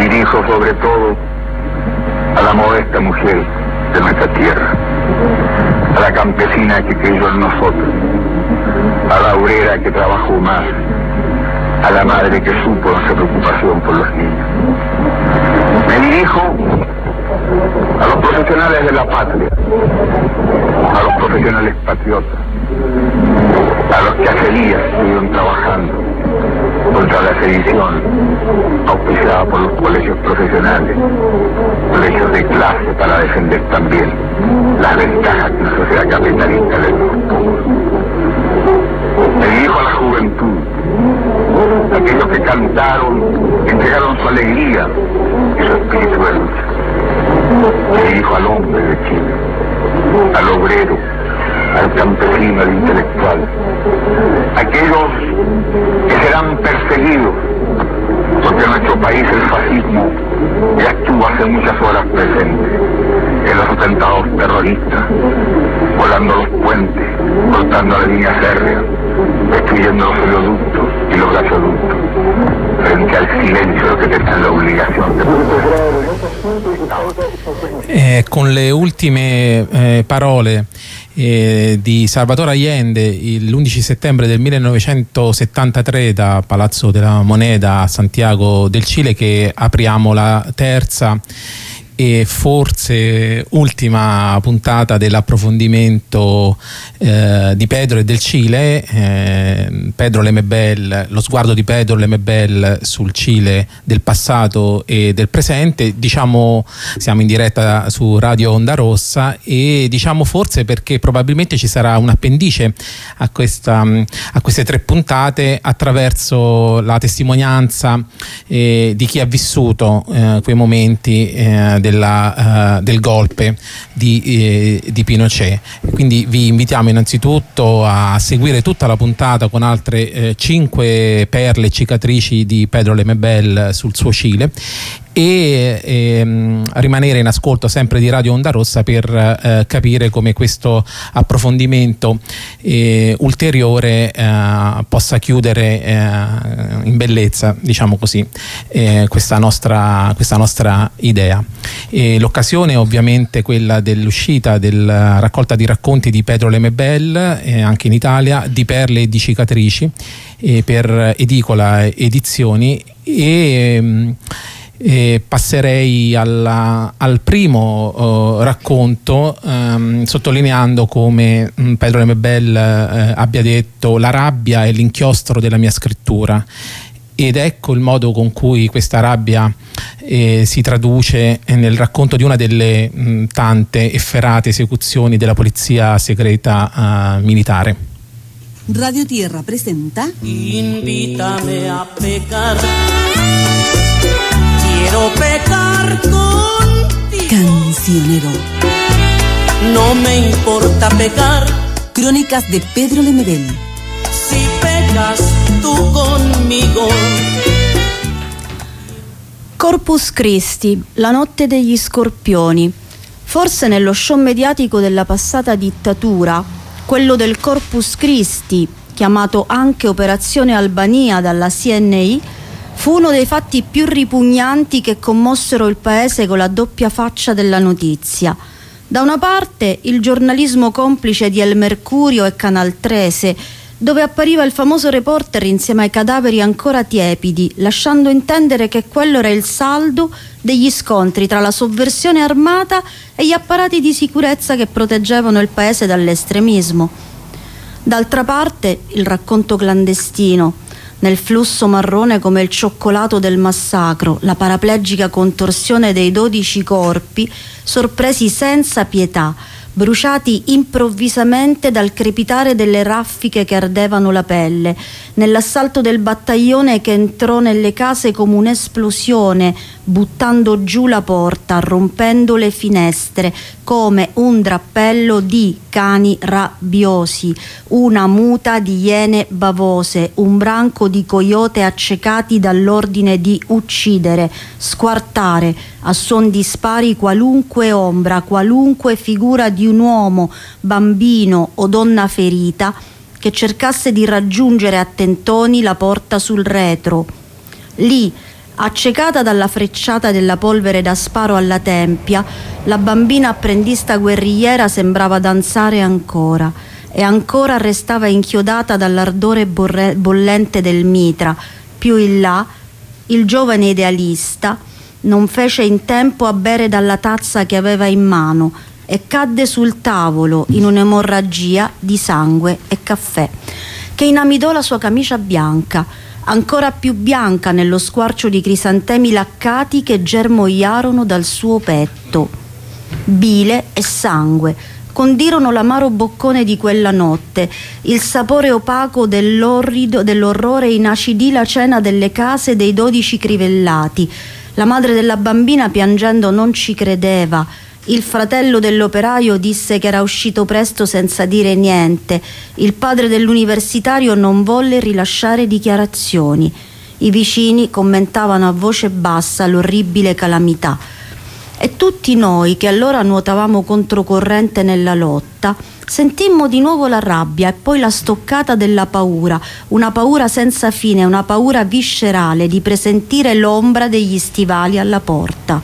dirijo sobre todo a la modesta mujer de nuestra tierra, a la campesina que creyó en nosotros, a la obrera que trabajó más, a la madre que supo nuestra preocupación por los niños. Me dirijo a los profesionales de la patria, a los profesionales patriotas, a los que hace días estuvieron trabajando contra la sedición auspiciada por los colegios profesionales, colegios de clase, para defender también las ventajas que una sociedad capitalista les propuso. Me dirijo a la juventud, aquellos que cantaron, entregaron su alegría y su espíritu de lucha. Me dirijo al hombre de Chile, al obrero, al campesino, al intelectual, aquellos que serán perseguidos, porque en nuestro país el fascismo ya estuvo hace muchas horas presente en los atentados terroristas, volando los puentes, cortando la línea férrea, destruyendo los oleoductos y los gasoductos, frente al silencio che tenta l'obbligazione. Con le ultime parole di Salvatore Allende l'11 settembre del 1973 da Palazzo de la Moneda a Santiago del Cile che apriamo la terza e forse ultima puntata dell'approfondimento di Pedro e del Cile. Pedro Lemebel, lo sguardo di Pedro Lemebel sul Cile del passato e del presente. Diciamo, siamo in diretta su Radio Onda Rossa e diciamo forse perché probabilmente ci sarà un appendice a queste tre puntate attraverso la testimonianza di chi ha vissuto quei momenti del golpe di Pinochet. Quindi vi invitiamo innanzitutto a seguire tutta la puntata con altre 5 perle e cicatrici di Pedro Lemebel sul suo Cile e rimanere in ascolto sempre di Radio Onda Rossa per capire come questo approfondimento ulteriore possa chiudere in bellezza, diciamo così, questa nostra idea. L'occasione è ovviamente quella dell'uscita della raccolta di racconti di Pedro Lemebel anche in Italia, di perle e di cicatrici, per Edicola Edizioni, e passerei al primo racconto, sottolineando come Pedro Lemebel abbia detto: la rabbia è l'inchiostro della mia scrittura. Ed ecco il modo con cui questa rabbia si traduce nel racconto di una delle tante efferate esecuzioni della polizia segreta militare. Radio Tierra presenta Invítame a pecar. Quiero pecar contigo. Cancionero. No me importa pecar. Crónicas de Pedro Lemebel. Si pecas tú conmigo. Corpus Christi, la notte degli scorpioni. Forse nello show mediatico della passata dittatura, quello del Corpus Christi, chiamato anche Operazione Albania dalla CNI, fu uno dei fatti più ripugnanti che commossero il paese con la doppia faccia della notizia. Da una parte il giornalismo complice di El Mercurio e Canal 13, dove appariva il famoso reporter insieme ai cadaveri ancora tiepidi, lasciando intendere che quello era il saldo degli scontri tra la sovversione armata e gli apparati di sicurezza che proteggevano il paese dall'estremismo. D'altra parte il racconto clandestino, nel flusso marrone come il cioccolato del massacro, la paraplegica contorsione dei 12 corpi sorpresi senza pietà, bruciati improvvisamente dal crepitare delle raffiche che ardevano la pelle, nell'assalto del battaglione che entrò nelle case come un'esplosione, buttando giù la porta, rompendo le finestre, come un drappello di cani rabbiosi, una muta di iene bavose, un branco di coyote accecati dall'ordine di uccidere, squartare, a suon di spari qualunque ombra, qualunque figura di un uomo, bambino o donna ferita che cercasse di raggiungere a tentoni la porta sul retro. Lì, Accecata dalla frecciata della polvere da sparo alla tempia, la bambina apprendista guerrigliera sembrava danzare ancora e ancora restava inchiodata dall'ardore bollente del mitra. Più in là, il giovane idealista non fece in tempo a bere dalla tazza che aveva in mano e cadde sul tavolo in un'emorragia di sangue e caffè, che inamidò la sua camicia bianca, ancora più bianca nello squarcio di crisantemi laccati che germogliarono dal suo petto. Bile e sangue condirono l'amaro boccone di quella notte, il sapore opaco dell'orrore inacidì la cena delle case dei 12 crivellati. La madre della bambina piangendo non ci credeva. Il fratello dell'operaio disse che era uscito presto senza dire niente. Il padre dell'universitario non volle rilasciare dichiarazioni. I vicini commentavano a voce bassa l'orribile calamità. E tutti noi, che allora nuotavamo controcorrente nella lotta, sentimmo di nuovo la rabbia e poi la stoccata della paura, una paura senza fine, una paura viscerale di presentire l'ombra degli stivali alla porta.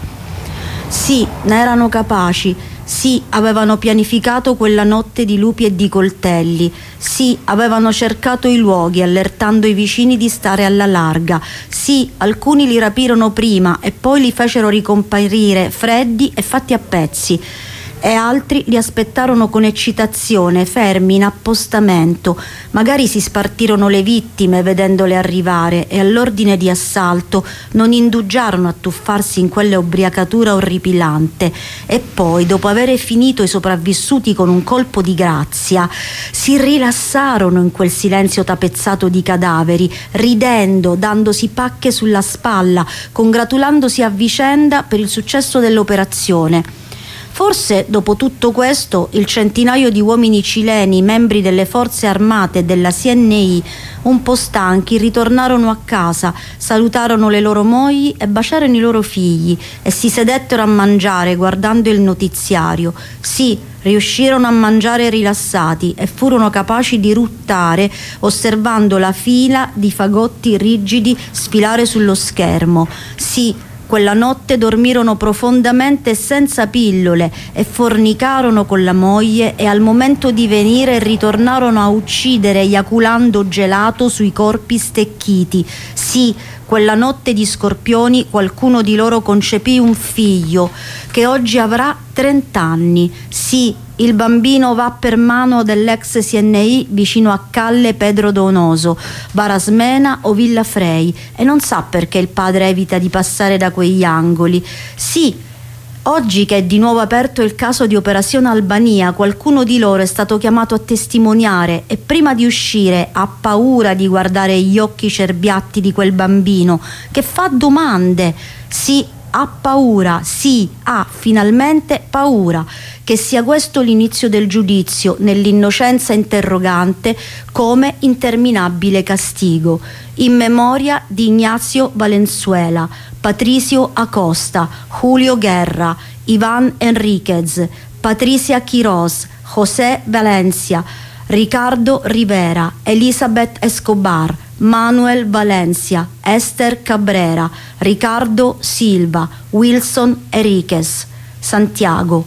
Sì, ne erano capaci. Sì, avevano pianificato quella notte di lupi e di coltelli. Sì, avevano cercato i luoghi, allertando i vicini di stare alla larga. Sì, alcuni li rapirono prima e poi li fecero ricomparire freddi e fatti a pezzi. E altri li aspettarono con eccitazione, fermi in appostamento. Magari si spartirono le vittime vedendole arrivare e all'ordine di assalto non indugiarono a tuffarsi in quella ubriacatura orripilante. E poi, dopo aver finito i sopravvissuti con un colpo di grazia, si rilassarono in quel silenzio tapezzato di cadaveri, ridendo, dandosi pacche sulla spalla, congratulandosi a vicenda per il successo dell'operazione. Forse, dopo tutto questo, il centinaio di uomini cileni, membri delle forze armate e della CNI, un po' stanchi, ritornarono a casa, salutarono le loro mogli e baciarono i loro figli e si sedettero a mangiare guardando il notiziario. Sì, riuscirono a mangiare rilassati e furono capaci di ruttare osservando la fila di fagotti rigidi sfilare sullo schermo. Sì, quella notte dormirono profondamente senza pillole e fornicarono con la moglie e al momento di venire ritornarono a uccidere eiaculando gelato sui corpi stecchiti. Sì, quella notte di scorpioni qualcuno di loro concepì un figlio che oggi avrà 30 anni. Sì, il bambino va per mano dell'ex CNI vicino a Calle Pedro Donoso, Barasmena o Villa Frei e non sa perché il padre evita di passare da quegli angoli. Sì, oggi che è di nuovo aperto il caso di Operazione Albania, qualcuno di loro è stato chiamato a testimoniare e prima di uscire ha paura di guardare gli occhi cerbiatti di quel bambino che fa domande. Sì, ha paura, sì, ha finalmente paura che sia questo l'inizio del giudizio nell'innocenza interrogante come interminabile castigo. In memoria di Ignacio Valenzuela, Patricio Acosta, Julio Guerra, Iván Enríquez, Patricia Quiroz, José Valencia, Ricardo Rivera, Elizabeth Escobar, Manuel Valencia, Esther Cabrera, Ricardo Silva, Wilson Enriquez. Santiago,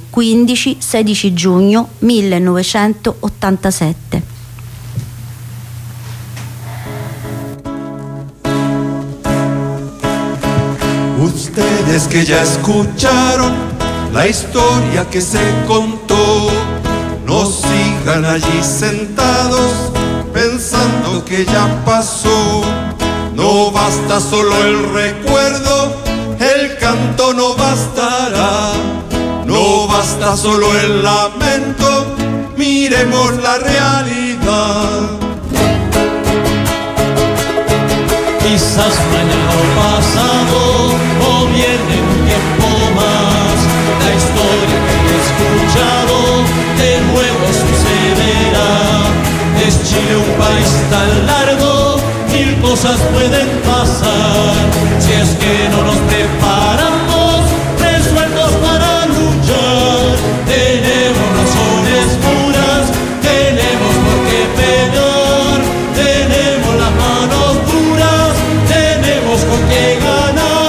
15-16 giugno 1987. Ustedes que ya escucharon la historia que se contó, no sigan allí sentados pensando que ya pasó. No basta solo el recuerdo, el canto no bastará. No basta solo el lamento, miremos la realidad. Quizás mañana o pasado o viene un tiempo más, la historia que he escuchado de nuevo sucederá. Es Chile un país tan largo, mil cosas pueden pasar, si es que no nos preparamos, resueltos para luchar. Tenemos razones puras, tenemos por qué pelear, tenemos las manos duras, tenemos con qué ganar.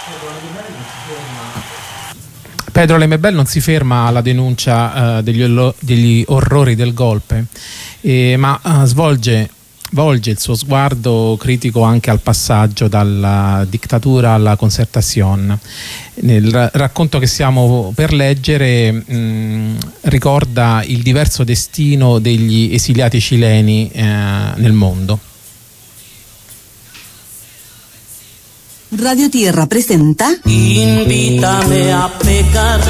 Pedro Lemebel non si ferma alla denuncia degli orrori del golpe, ma volge il suo sguardo critico anche al passaggio dalla dittatura alla concertazione. Nel racconto che stiamo per leggere ricorda il diverso destino degli esiliati cileni nel mondo. Radio Tierra presenta Invítame a pecar,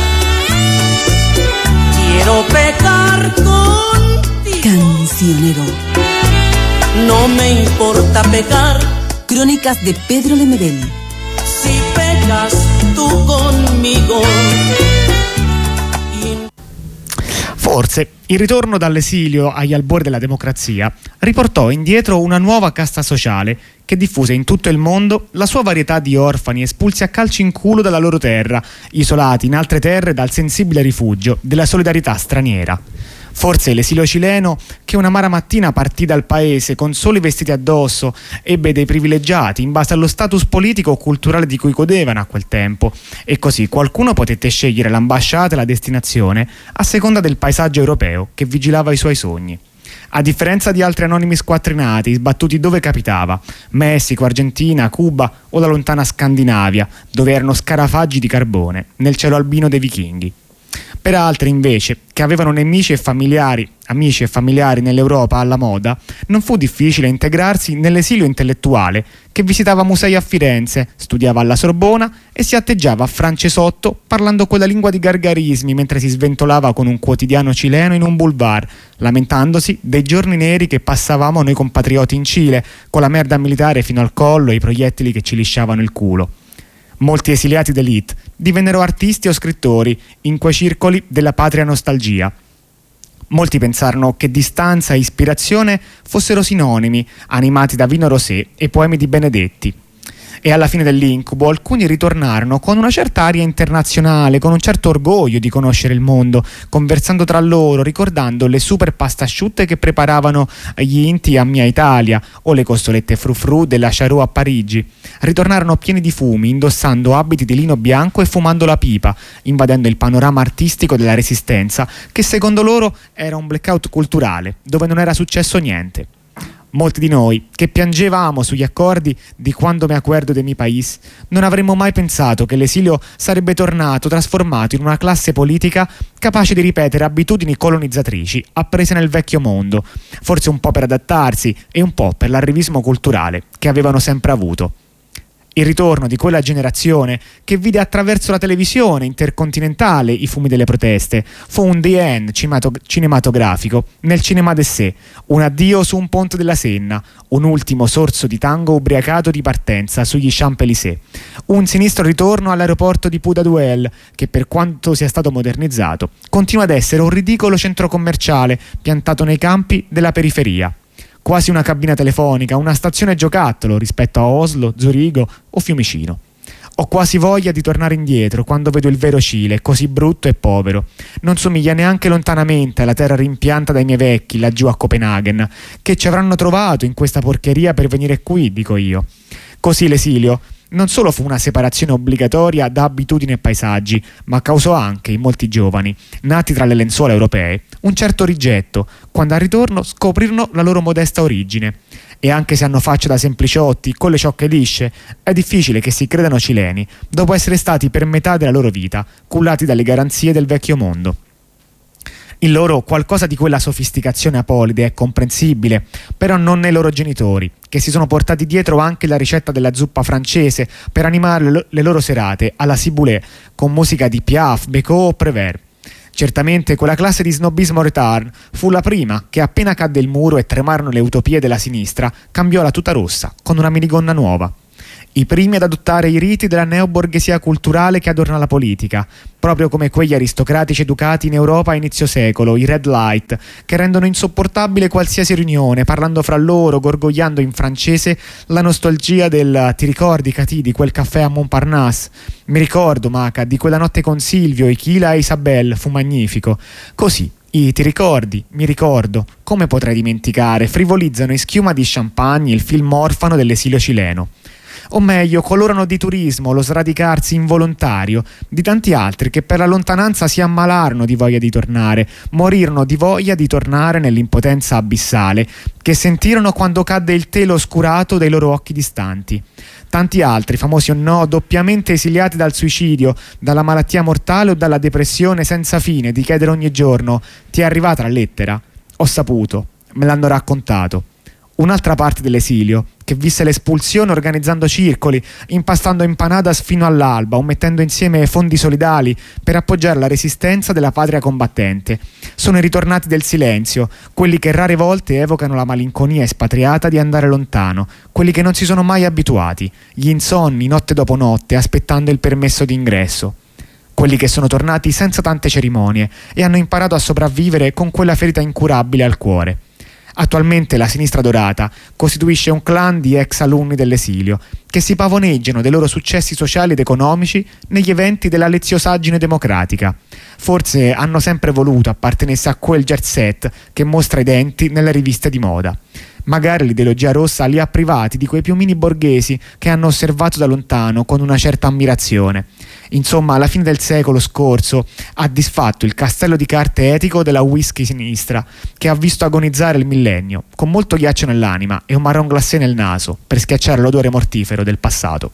quiero pecar contigo. Cancionero. No me importa pecar, Crónicas de Pedro Lemebel. si pecas tú conmigo. Forse il ritorno dall'esilio agli albori della democrazia riportò indietro una nuova casta sociale che diffuse in tutto il mondo la sua varietà di orfani espulsi a calci in culo dalla loro terra, isolati in altre terre dal sensibile rifugio della solidarietà straniera. Forse l'esilio cileno, che un'amara mattina partì dal paese con soli vestiti addosso, ebbe dei privilegiati in base allo status politico o culturale di cui godevano a quel tempo, e così qualcuno potette scegliere l'ambasciata e la destinazione a seconda del paesaggio europeo che vigilava i suoi sogni. A differenza di altri anonimi squattrinati sbattuti dove capitava, Messico, Argentina, Cuba o la lontana Scandinavia, dove erano scarafaggi di carbone nel cielo albino dei vichinghi. Per altri invece, che avevano amici e familiari nell'Europa alla moda, non fu difficile integrarsi nell'esilio intellettuale che visitava musei a Firenze, studiava alla Sorbona e si atteggiava a Francesotto parlando quella lingua di gargarismi mentre si sventolava con un quotidiano cileno in un boulevard, lamentandosi dei giorni neri che passavamo noi compatrioti in Cile, con la merda militare fino al collo e i proiettili che ci lisciavano il culo. Molti esiliati d'élite divennero artisti o scrittori in quei circoli della patria nostalgia. Molti pensarono che distanza e ispirazione fossero sinonimi, animati da vino rosé e poemi di Benedetti. E alla fine dell'incubo alcuni ritornarono con una certa aria internazionale, con un certo orgoglio di conoscere il mondo, conversando tra loro, ricordando le super pasta asciutte che preparavano gli inti a Mia Italia o le costolette frufru della Charot a Parigi. Ritornarono pieni di fumi, indossando abiti di lino bianco e fumando la pipa, invadendo il panorama artistico della Resistenza, che secondo loro era un blackout culturale, dove non era successo niente. Molti di noi, che piangevamo sugli accordi di Quando me acuerdo de mi país, non avremmo mai pensato che l'esilio sarebbe tornato trasformato in una classe politica capace di ripetere abitudini colonizzatrici apprese nel vecchio mondo, forse un po' per adattarsi e un po' per l'arrivismo culturale che avevano sempre avuto. Il ritorno di quella generazione che vide attraverso la televisione intercontinentale i fumi delle proteste fu un the end cinematografico nel cinema de sé, un addio su un ponte della Senna, un ultimo sorso di tango ubriacato di partenza sugli Champs-Élysées, un sinistro ritorno all'aeroporto di Pudaduel che, per quanto sia stato modernizzato, continua ad essere un ridicolo centro commerciale piantato nei campi della periferia. Quasi una cabina telefonica, una stazione giocattolo rispetto a Oslo, Zurigo o Fiumicino. Ho quasi voglia di tornare indietro quando vedo il vero Cile, così brutto e povero. Non somiglia neanche lontanamente alla terra rimpianta dai miei vecchi, laggiù a Copenaghen, che ci avranno trovato in questa porcheria per venire qui, dico io. Così l'esilio non solo fu una separazione obbligatoria da abitudini e paesaggi, ma causò anche in molti giovani, nati tra le lenzuola europee, un certo rigetto, quando al ritorno scoprirono la loro modesta origine. E anche se hanno faccia da sempliciotti, con le ciocche lisce, è difficile che si credano cileni, dopo essere stati per metà della loro vita cullati dalle garanzie del vecchio mondo. In loro qualcosa di quella sofisticazione apolide è comprensibile, però non nei loro genitori, che si sono portati dietro anche la ricetta della zuppa francese per animare le loro serate alla ciboulée con musica di Piaf, Becot o Prévert. Certamente quella classe di snobismo retard fu la prima che, appena cadde il muro e tremarono le utopie della sinistra, cambiò la tuta rossa con una minigonna nuova. I primi ad adottare i riti della neoborghesia culturale che adorna la politica, proprio come quegli aristocratici educati in Europa a inizio secolo, i Red Light, che rendono insopportabile qualsiasi riunione, parlando fra loro, gorgogliando in francese la nostalgia del "ti ricordi, Catì, di quel caffè a Montparnasse? Mi ricordo, Maca, di quella notte con Silvio, Ichila e Isabelle, fu magnifico". Così, i "ti ricordi, mi ricordo, come potrei dimenticare", frivolizzano in schiuma di champagne il film orfano dell'esilio cileno. o meglio colorano di turismo lo sradicarsi involontario di tanti altri che per la lontananza si ammalarono di voglia di tornare, morirono di voglia di tornare nell'impotenza abissale che sentirono quando cadde il telo oscurato dei loro occhi distanti. Tanti altri, famosi o no, doppiamente esiliati dal suicidio, dalla malattia mortale o dalla depressione senza fine di chiedere ogni giorno: ti è arrivata la lettera? Ho saputo, me l'hanno raccontato. Un'altra parte dell'esilio, che visse l'espulsione organizzando circoli, impastando empanadas fino all'alba o mettendo insieme fondi solidali per appoggiare la resistenza della patria combattente. Sono i ritornati del silenzio, quelli che rare volte evocano la malinconia espatriata di andare lontano, quelli che non si sono mai abituati, gli insonni notte dopo notte aspettando il permesso d'ingresso. Quelli che sono tornati senza tante cerimonie e hanno imparato a sopravvivere con quella ferita incurabile al cuore. Attualmente la Sinistra Dorata costituisce un clan di ex alunni dell'esilio che si pavoneggiano dei loro successi sociali ed economici negli eventi della leziosaggine democratica. Forse hanno sempre voluto appartenersi a quel jet set che mostra i denti nelle riviste di moda. Magari l'ideologia rossa li ha privati di quei piumini borghesi che hanno osservato da lontano con una certa ammirazione. Insomma, alla fine del secolo scorso ha disfatto il castello di carte etico della whisky sinistra, che ha visto agonizzare il millennio, con molto ghiaccio nell'anima e un marron glacé nel naso, per schiacciare l'odore mortifero del passato.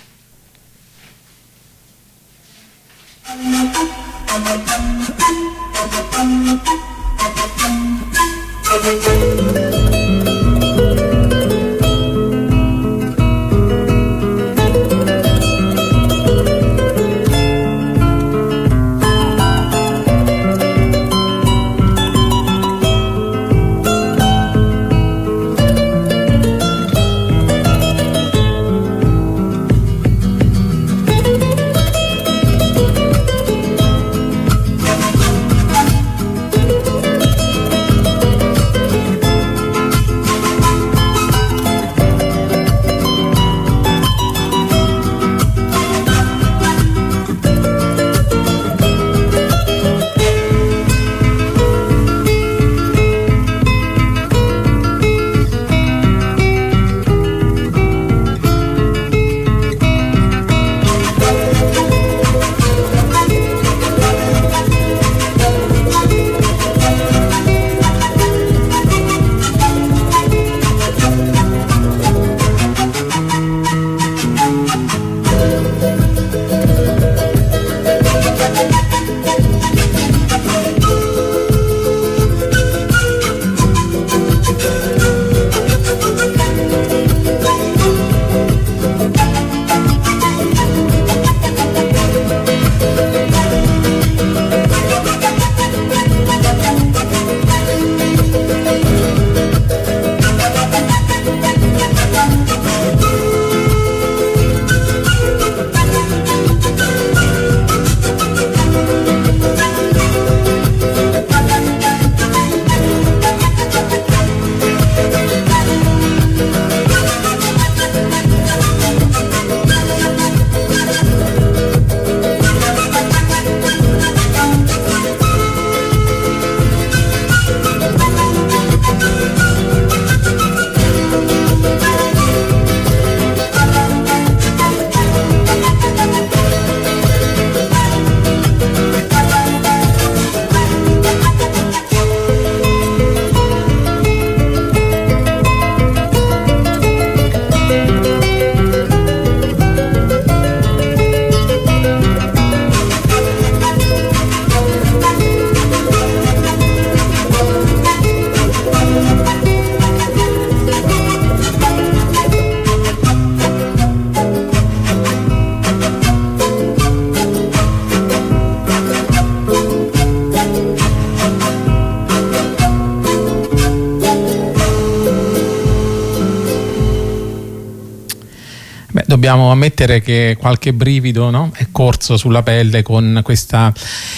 Dobbiamo ammettere che qualche brivido, no, è corso sulla pelle con questa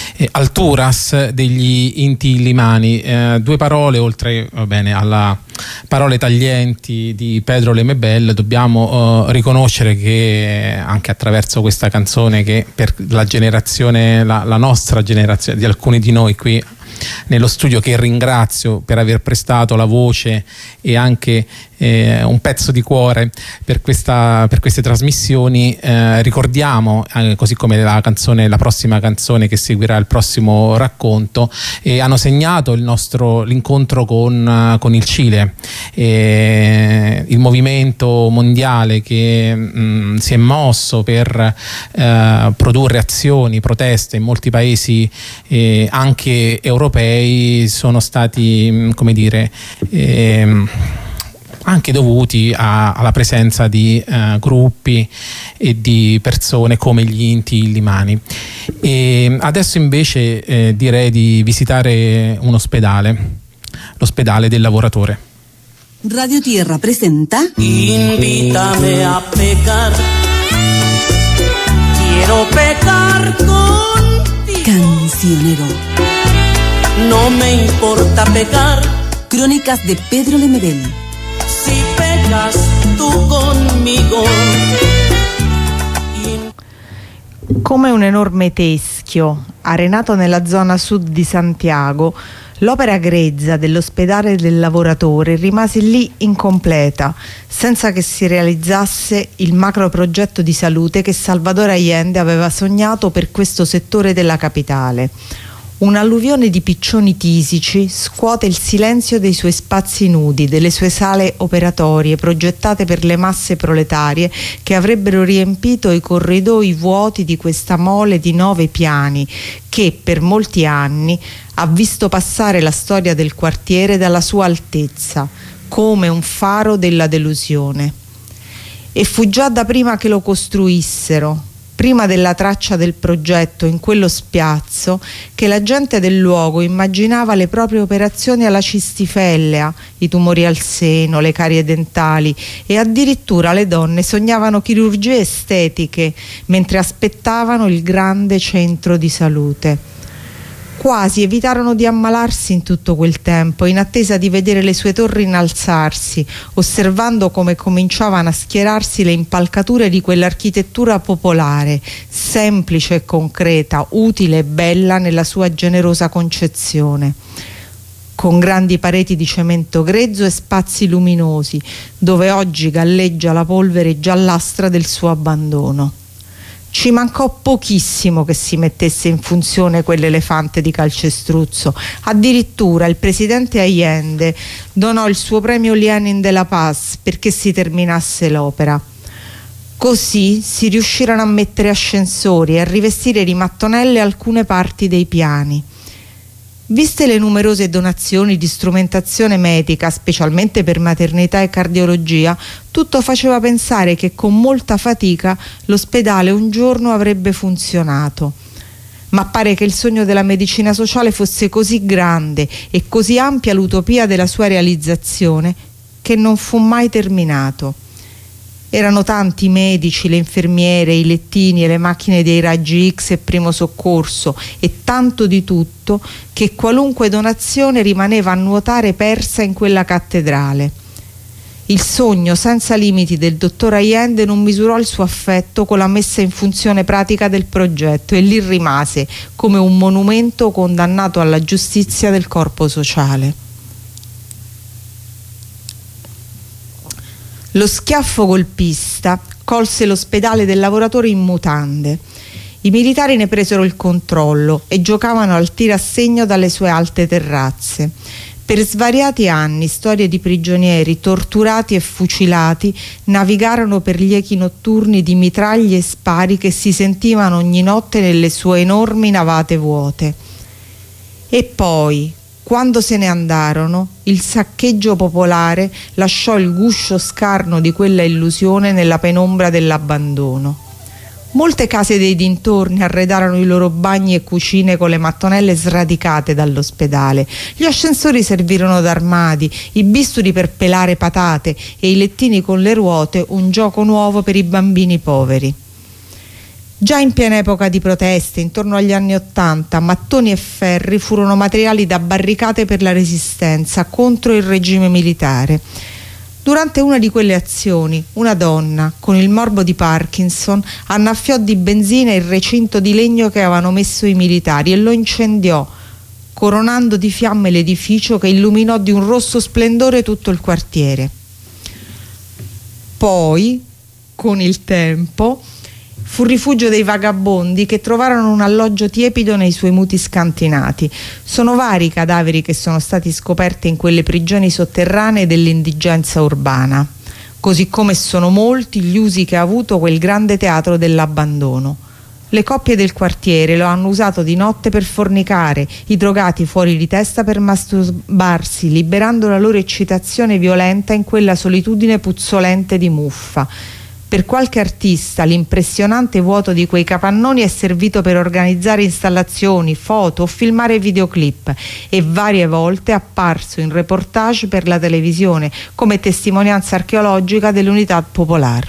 Alturas degli Inti Illimani. Due parole, oltre alla parole taglienti di Pedro Lemebel, dobbiamo riconoscere che anche attraverso questa canzone, che per la generazione, la nostra generazione, di alcuni di noi qui nello studio, che ringrazio per aver prestato la voce e anche un pezzo di cuore per queste trasmissioni. Ricordiamo, così come la prossima canzone che seguirà il prossimo racconto, hanno segnato l'incontro con il Cile, il movimento mondiale che si è mosso per produrre azioni, proteste in molti paesi anche europei, sono stati, come dire, anche dovuti alla presenza di gruppi e di persone come gli Inti Illimani. E adesso invece direi di visitare un ospedale, l'ospedale del lavoratore. Radio Tierra presenta Invítame a pecar, quiero pecar contigo. Cancionero. No me importa pecar, Crónicas de Pedro Lemebel. si pecas tú conmigo. Come un enorme teschio arenato nella zona sud di Santiago, l'opera grezza dell'ospedale del lavoratore rimase lì incompleta, senza che si realizzasse il macro progetto di salute che Salvador Allende aveva sognato per questo settore della capitale. Un'alluvione di piccioni tisici scuote il silenzio dei suoi spazi nudi, delle sue sale operatorie progettate per le masse proletarie che avrebbero riempito i corridoi vuoti di questa mole di 9 piani che per molti anni ha visto passare la storia del quartiere dalla sua altezza, come un faro della delusione. E fu già da prima che lo costruissero, prima della traccia del progetto in quello spiazzo, che la gente del luogo immaginava le proprie operazioni alla cistifellea, i tumori al seno, le carie dentali, e addirittura le donne sognavano chirurgie estetiche mentre aspettavano il grande centro di salute. Quasi evitarono di ammalarsi in tutto quel tempo, in attesa di vedere le sue torri innalzarsi, osservando come cominciavano a schierarsi le impalcature di quell'architettura popolare, semplice e concreta, utile e bella nella sua generosa concezione, con grandi pareti di cemento grezzo e spazi luminosi, dove oggi galleggia la polvere giallastra del suo abbandono. Ci mancò pochissimo che si mettesse in funzione quell'elefante di calcestruzzo. Addirittura il presidente Allende donò il suo premio Lenin de la Paz perché si terminasse l'opera. Così si riuscirono a mettere ascensori e a rivestire di mattonelle alcune parti dei piani. Viste le numerose donazioni di strumentazione medica, specialmente per maternità e cardiologia, tutto faceva pensare che con molta fatica l'ospedale un giorno avrebbe funzionato. Ma pare che il sogno della medicina sociale fosse così grande e così ampia l'utopia della sua realizzazione che non fu mai terminato. Erano tanti i medici, le infermiere, i lettini e le macchine dei raggi X e primo soccorso e tanto di tutto che qualunque donazione rimaneva a nuotare persa in quella cattedrale. Il sogno senza limiti del dottor Allende non misurò il suo affetto con la messa in funzione pratica del progetto e lì rimase come un monumento condannato alla giustizia del corpo sociale. Lo schiaffo golpista colse l'ospedale del lavoratore in mutande. I militari ne presero il controllo e giocavano al tirassegno dalle sue alte terrazze. Per svariati anni storie di prigionieri torturati e fucilati navigarono per gli echi notturni di mitraglie e spari che si sentivano ogni notte nelle sue enormi navate vuote. E poi, quando se ne andarono, il saccheggio popolare lasciò il guscio scarno di quella illusione nella penombra dell'abbandono. Molte case dei dintorni arredarono i loro bagni e cucine con le mattonelle sradicate dall'ospedale. Gli ascensori servirono d'armadi, i bisturi per pelare patate e i lettini con le ruote un gioco nuovo per i bambini poveri. Già in piena epoca di proteste, intorno agli anni '80, mattoni e ferri furono materiali da barricate per la resistenza contro il regime militare. Durante una di quelle azioni, una donna, con il morbo di Parkinson, annaffiò di benzina il recinto di legno che avevano messo i militari e lo incendiò, coronando di fiamme l'edificio che illuminò di un rosso splendore tutto il quartiere. Poi, con il tempo, fu rifugio dei vagabondi che trovarono un alloggio tiepido nei suoi muti scantinati. Sono vari i cadaveri che sono stati scoperti in quelle prigioni sotterranee dell'indigenza urbana, così come sono molti gli usi che ha avuto quel grande teatro dell'abbandono. Le coppie del quartiere lo hanno usato di notte per fornicare, i drogati fuori di testa per masturbarsi, liberando la loro eccitazione violenta in quella solitudine puzzolente di muffa. Per qualche artista l'impressionante vuoto di quei capannoni è servito per organizzare installazioni, foto o filmare videoclip, e varie volte è apparso in reportage per la televisione come testimonianza archeologica dell'Unità Popolare.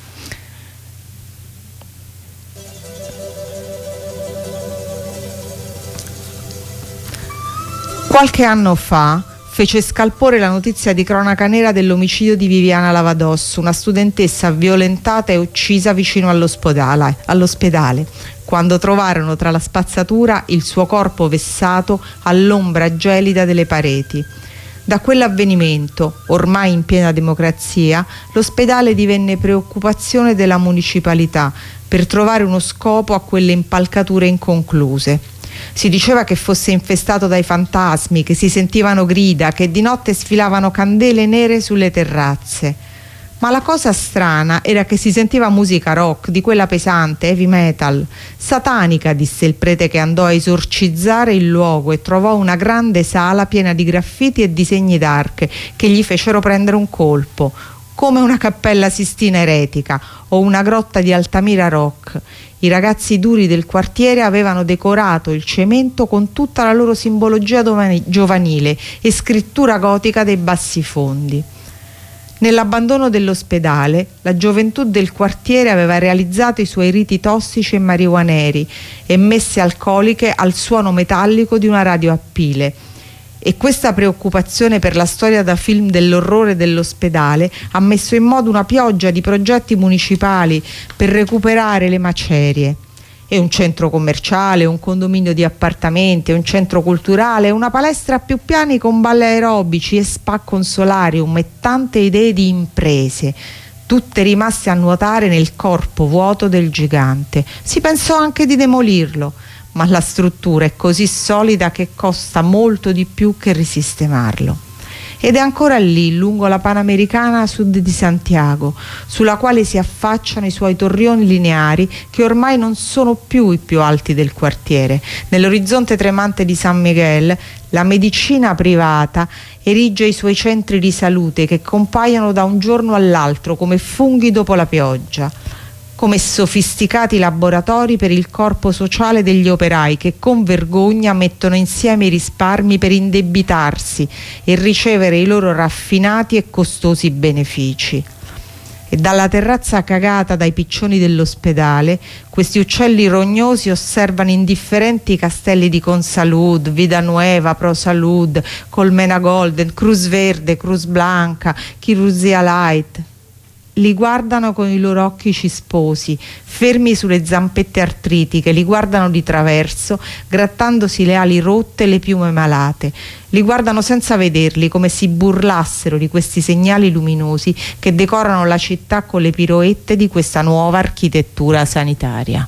Qualche anno fa fece scalpore la notizia di cronaca nera dell'omicidio di Viviana Lavadosso, una studentessa violentata e uccisa vicino all'ospedale, quando trovarono tra la spazzatura il suo corpo vessato all'ombra gelida delle pareti. Da quell'avvenimento, ormai in piena democrazia, l'ospedale divenne preoccupazione della municipalità per trovare uno scopo a quelle impalcature inconcluse. Si diceva che fosse infestato dai fantasmi, che si sentivano grida, che di notte sfilavano candele nere sulle terrazze. Ma la cosa strana era che si sentiva musica rock, di quella pesante, heavy metal. Satanica, disse il prete che andò a esorcizzare il luogo e trovò una grande sala piena di graffiti e disegni d'arche che gli fecero prendere un colpo, come una cappella sistina eretica o una grotta di Altamira rock. I ragazzi duri del quartiere avevano decorato il cemento con tutta la loro simbologia giovanile e scrittura gotica dei bassifondi. Nell'abbandono dell'ospedale, la gioventù del quartiere aveva realizzato i suoi riti tossici e marijuaneri e messe alcoliche al suono metallico di una radio a pile. E questa preoccupazione per la storia da film dell'orrore dell'ospedale ha messo in moto una pioggia di progetti municipali per recuperare le macerie. E un centro commerciale, un condominio di appartamenti, un centro culturale, una palestra a più piani con balli aerobici e spa con solarium e tante idee di imprese, tutte rimaste a nuotare nel corpo vuoto del gigante. Si pensò anche di demolirlo, ma la struttura è così solida che costa molto di più che risistemarlo. Ed è ancora lì, lungo la Panamericana a sud di Santiago, sulla quale si affacciano i suoi torrioni lineari che ormai non sono più i più alti del quartiere. Nell'orizzonte tremante di San Miguel, la medicina privata erige i suoi centri di salute che compaiono da un giorno all'altro come funghi dopo la pioggia, come sofisticati laboratori per il corpo sociale degli operai che con vergogna mettono insieme i risparmi per indebitarsi e ricevere i loro raffinati e costosi benefici. E dalla terrazza cagata dai piccioni dell'ospedale, questi uccelli rognosi osservano indifferenti i castelli di Consalud, Vida Nueva, Pro Salud, Colmena Golden, Cruz Verde, Cruz Blanca, Chirurgia Light. Li guardano con i loro occhi cisposi, fermi sulle zampette artritiche, li guardano di traverso, grattandosi le ali rotte e le piume malate. Li guardano senza vederli, come si burlassero di questi segnali luminosi che decorano la città con le piroette di questa nuova architettura sanitaria.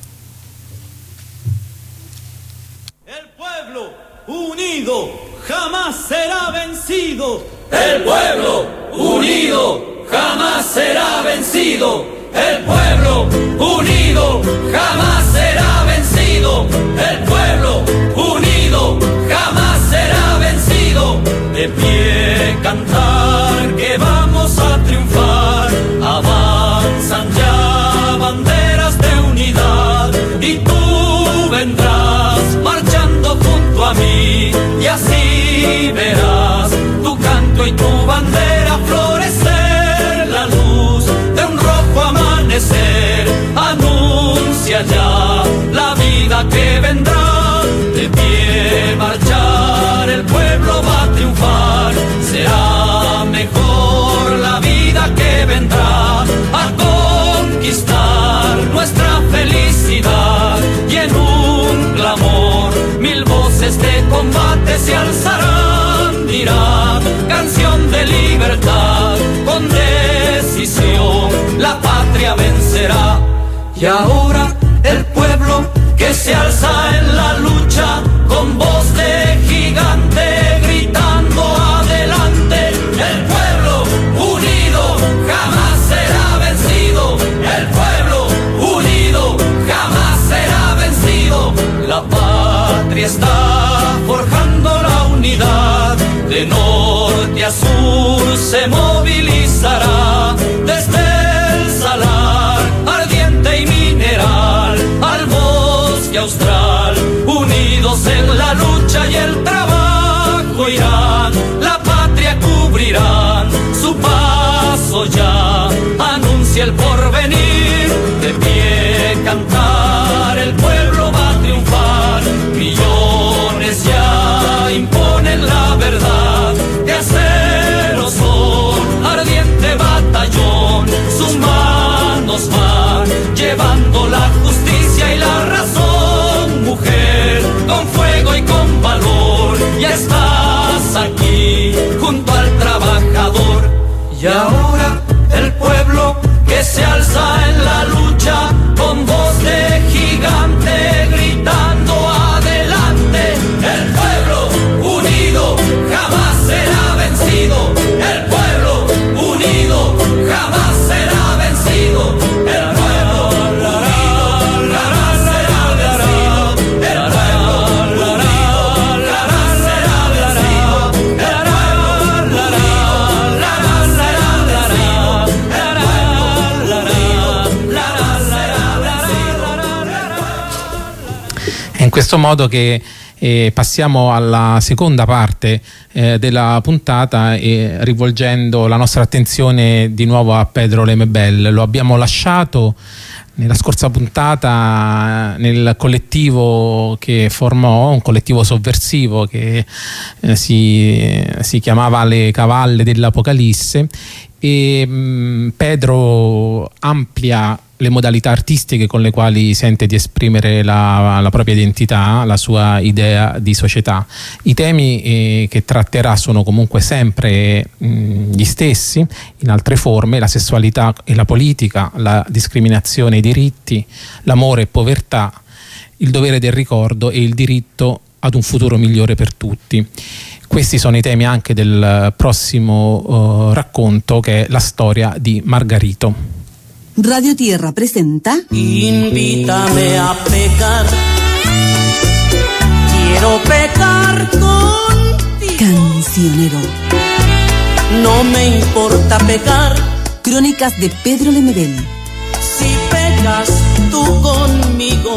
El pueblo unido jamás será vencido. El pueblo unido jamás será vencido. El pueblo unido jamás será vencido. El pueblo unido jamás será vencido. De pie cantar que vamos a triunfar. Avanzan ya banderas de unidad y tú vendrás marchando junto a mí y así verás tu canto y tu bandera florecer. Anuncia ya la vida que vendrá. De pie marchar, el pueblo va a triunfar. Será mejor la vida que vendrá a conquistar nuestra felicidad. Y en un clamor, mil voces de combate se alzarán, dirán, canción de libertad, con decisión la patria vencerá. Y ahora el pueblo que se alza en la lucha, con voz de gigante, gritando adelante. El pueblo unido jamás será vencido. El pueblo unido jamás será vencido. La patria está forjando la unidad. De norte a sur se movilizará. Desde el salar ardiente y mineral al bosque austral, unidos en la lucha y el trabajo irán, la patria cubrirán, su paso ya anuncia el porvenir. De pie cantar, el pueblo va a triunfar, millones ya imponen la verdad, de acero son, ardiente batallón, sus manos van llevando la justicia y la razón. Mujer, con fuego y con valor, ya estás aquí junto al trabajador. Y ahora el pueblo que se alza en la lucha, con voz de gigante, gritando adelante. El pueblo unido jamás será vencido. El pueblo unido jamás será vencido. El pueblo unido jamás será vencido. El pueblo unido jamás será vencido. El pueblo unido jamás será vencido. È in questo modo che passiamo alla seconda parte della puntata, rivolgendo la nostra attenzione di nuovo a Pedro Lemebel. Lo abbiamo lasciato nella scorsa puntata nel collettivo che formò, un collettivo sovversivo che si chiamava Le Cavalle dell'Apocalisse, e Pedro amplia le modalità artistiche con le quali sente di esprimere la propria identità, la sua idea di società. I temi che tratterà sono comunque sempre gli stessi, in altre forme: la sessualità e la politica, la discriminazione e i diritti, l'amore e povertà, il dovere del ricordo e il diritto ad un futuro migliore per tutti. Questi sono i temi anche del prossimo racconto, che è la storia di Margarito. Radio Tierra presenta Invítame a pecar, quiero pecar contigo. Cancionero. No me importa pecar, Crónicas de Pedro Lemebel. si pecas tú conmigo.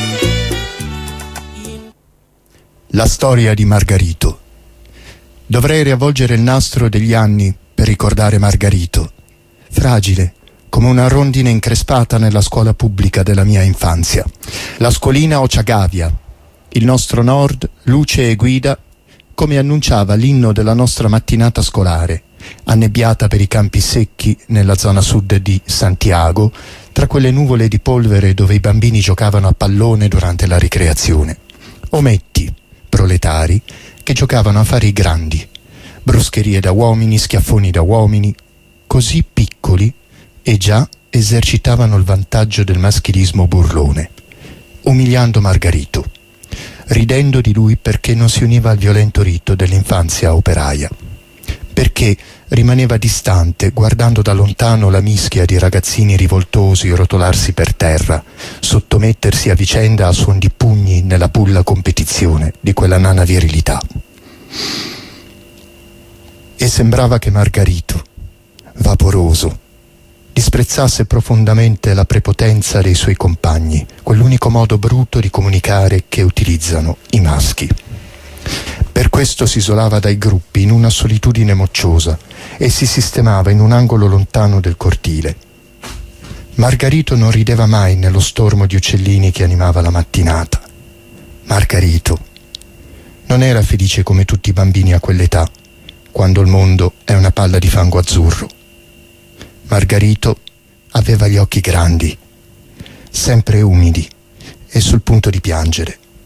La storia di Margarito. Dovrei riavvolgere il nastro degli anni per ricordare Margarito, fragile come una rondine increspata nella scuola pubblica della mia infanzia. La scuolina Ociagavia, il nostro nord, luce e guida, come annunciava l'inno della nostra mattinata scolare, annebbiata per i campi secchi nella zona sud di Santiago, tra quelle nuvole di polvere dove i bambini giocavano a pallone durante la ricreazione. Ometti, proletari, che giocavano a fare i grandi, bruscherie da uomini, schiaffoni da uomini, così piccoli, e già esercitavano il vantaggio del maschilismo burlone, umiliando Margarito, ridendo di lui perché non si univa al violento rito dell'infanzia operaia, perché rimaneva distante guardando da lontano la mischia di ragazzini rivoltosi rotolarsi per terra, sottomettersi a vicenda a suon di pugni nella bulla competizione di quella nana virilità. E sembrava che Margarito, vaporoso, disprezzasse profondamente la prepotenza dei suoi compagni, quell'unico modo bruto di comunicare che utilizzano i maschi. Per questo si isolava dai gruppi in una solitudine mocciosa e si sistemava in un angolo lontano del cortile. Margarito non rideva mai nello stormo di uccellini che animava la mattinata. Margarito non era felice come tutti i bambini a quell'età, quando il mondo è una palla di fango azzurro. Margarito aveva gli occhi grandi, sempre umidi e sul punto di piangere.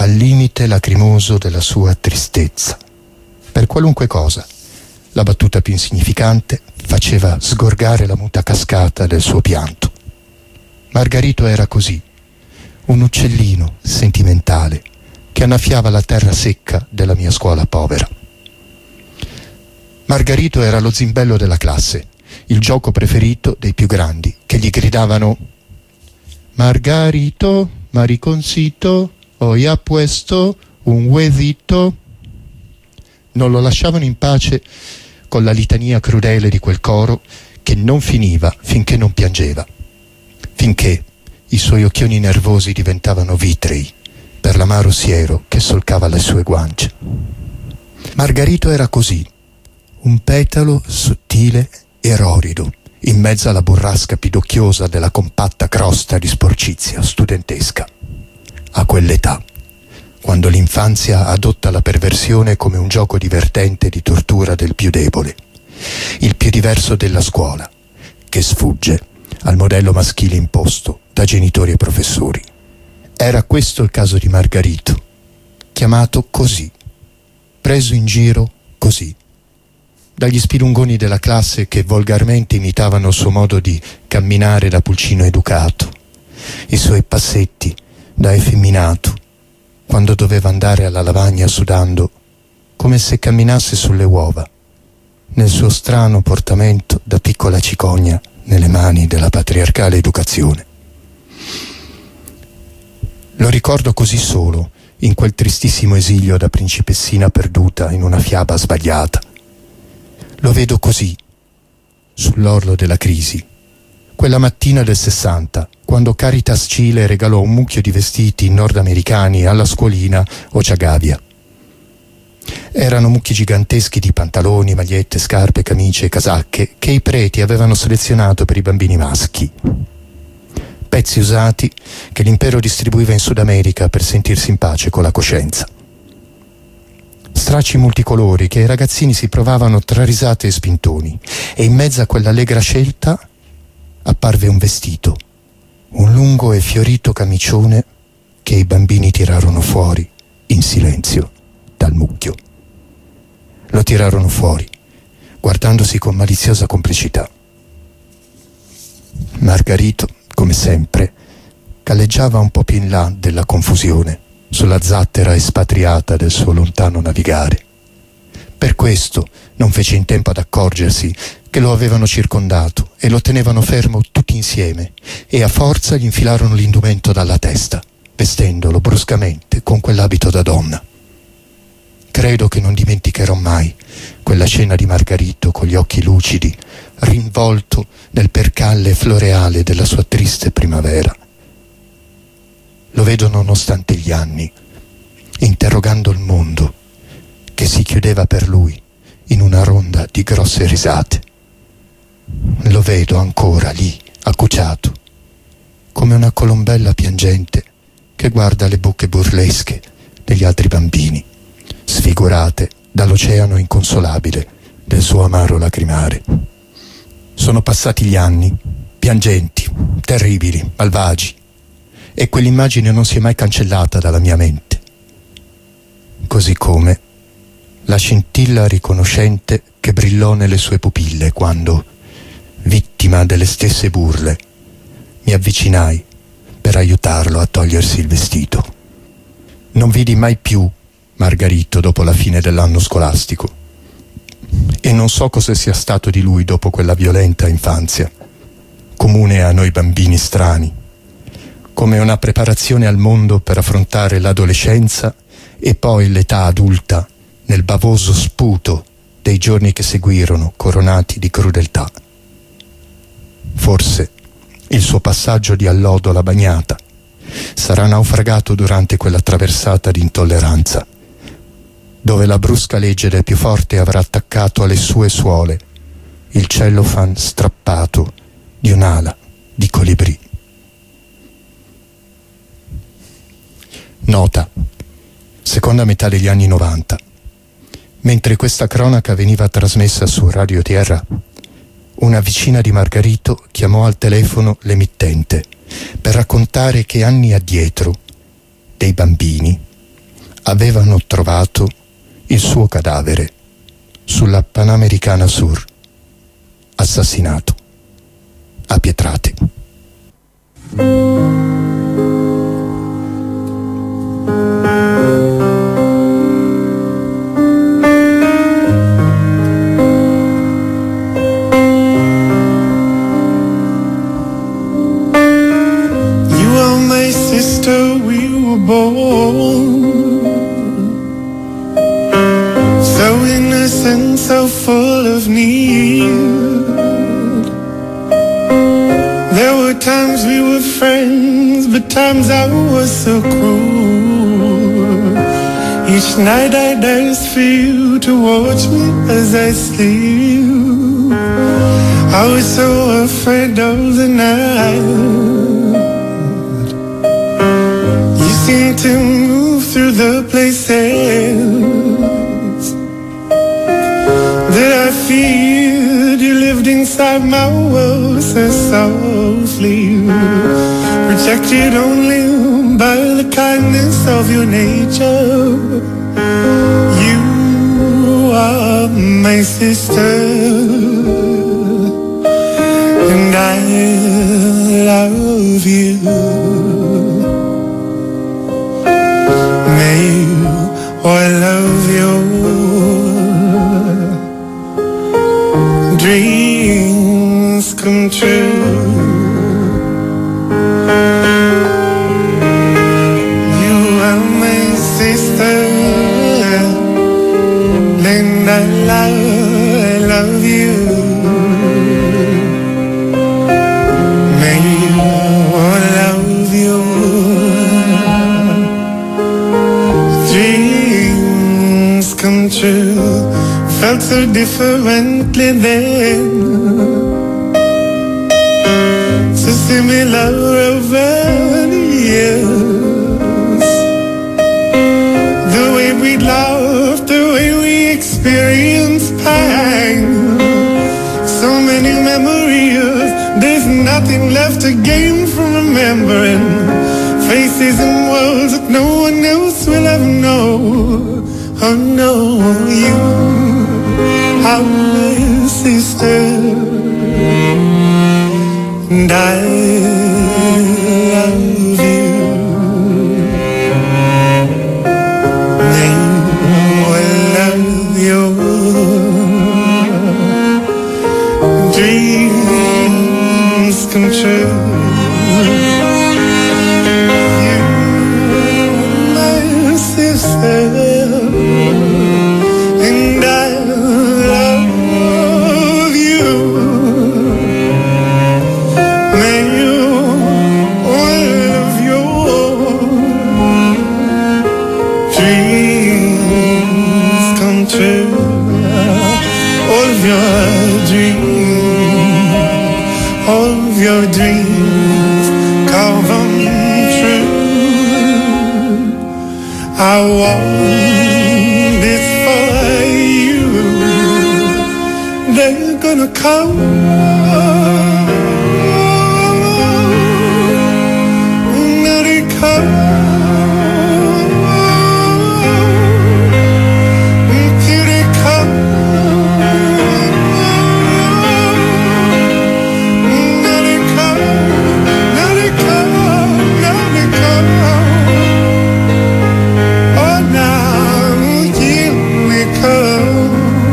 al limite lacrimoso della sua tristezza. Per qualunque cosa, la battuta più insignificante faceva sgorgare la muta cascata del suo pianto. Margarito era così, un uccellino sentimentale che annaffiava la terra secca della mia scuola povera. Margarito era lo zimbello della classe, il gioco preferito dei più grandi, che gli gridavano: Margarito, mariconcito, hoy ha puesto un huevito. Non lo lasciavano in pace con la litania crudele di quel coro che non finiva finché non piangeva, finché i suoi occhioni nervosi diventavano vitrei per l'amaro siero che solcava le sue guance. Margarito era così, un petalo sottile e rorido, in mezzo alla burrasca pidocchiosa della compatta crosta di sporcizia studentesca. A quell'età, quando l'infanzia adotta la perversione come un gioco divertente di tortura del più debole, il più diverso della scuola, che sfugge al modello maschile imposto da genitori e professori. Era questo il caso di Margarito, chiamato così, preso in giro così, dagli spilungoni della classe che volgarmente imitavano il suo modo di camminare da pulcino educato, i suoi passetti da effeminato, quando doveva andare alla lavagna sudando come se camminasse sulle uova, nel suo strano portamento da piccola cicogna nelle mani della patriarcale educazione. Lo ricordo così solo, in quel tristissimo esilio da principessina perduta in una fiaba sbagliata. Lo vedo così, sull'orlo della crisi, quella mattina del 60, quando Caritas Cile regalò un mucchio di vestiti nordamericani alla scuolina Ociagavia. Erano mucchi giganteschi di pantaloni, magliette, scarpe, camicie e casacche che i preti avevano selezionato per i bambini maschi. Pezzi usati che l'impero distribuiva in Sud America per sentirsi in pace con la coscienza. Stracci multicolori che i ragazzini si provavano tra risate e spintoni, e in mezzo a quell'allegra scelta apparve un vestito, un lungo e fiorito camicione che i bambini tirarono fuori in silenzio dal mucchio. Lo tirarono fuori, guardandosi con maliziosa complicità. Margarito, come sempre, galleggiava un po' più in là della confusione, sulla zattera espatriata del suo lontano navigare. Per questo non fece in tempo ad accorgersi che lo avevano circondato e lo tenevano fermo tutti insieme, e a forza gli infilarono l'indumento dalla testa, vestendolo bruscamente con quell'abito da donna. Credo che non dimenticherò mai quella scena di Margarito con gli occhi lucidi, rinvolto nel percalle floreale della sua triste primavera. Lo vedo nonostante gli anni, interrogando il mondo, che si chiudeva per lui in una ronda di grosse risate. Lo vedo ancora lì, accucciato, come una colombella piangente che guarda le bocche burlesche degli altri bambini, sfigurate dall'oceano inconsolabile del suo amaro lacrimare. Sono passati gli anni, piangenti, terribili, malvagi, e quell'immagine non si è mai cancellata dalla mia mente. Così come la scintilla riconoscente che brillò nelle sue pupille quando, vittima delle stesse burle, mi avvicinai per aiutarlo a togliersi il vestito. Non vidi mai più Margarito dopo la fine dell'anno scolastico, e non so cosa sia stato di lui dopo quella violenta infanzia, comune a noi bambini strani, come una preparazione al mondo per affrontare l'adolescenza e poi l'età adulta nel bavoso sputo dei giorni che seguirono, coronati di crudeltà. Forse il suo passaggio di Allodola Bagnata sarà naufragato durante quella traversata di intolleranza, dove la brusca legge del più forte avrà attaccato alle sue suole il cellofan strappato di un'ala di colibrì. Nota: seconda metà degli anni 90. Mentre questa cronaca veniva trasmessa su Radio Tierra, una vicina di Margarito chiamò al telefono l'emittente per raccontare che anni addietro dei bambini avevano trovato il suo cadavere sulla Panamericana Sur, assassinato a pietrate. So innocent, so full of need. There were times we were friends, but times I was so cruel. Each night I'd ask for you to watch me as I sleep. I was so afraid of the night. You seemed to move through the places that I feared. You lived inside my world so softly, protected only by the kindness of your nature. You are my sister, and I love you. May all of your dreams come true. You are my sister, and I love you. May all of your dreams come true. Felt so differently then, so similar over the years. The way we laughed, the way we experienced pain. So many memories, there's nothing left to gain from remembering. Faces and worlds that no one else will ever know. Oh no, you are my sister, and I love you. May all of your dreams come true. You are my sister, and I love you. May all of your dreams come true. All of your dreams, all of your dreams come true. I want this for you. They're gonna come. Now they come. Till they come. Now they come. Now they come. Now they come. Oh, now here they come.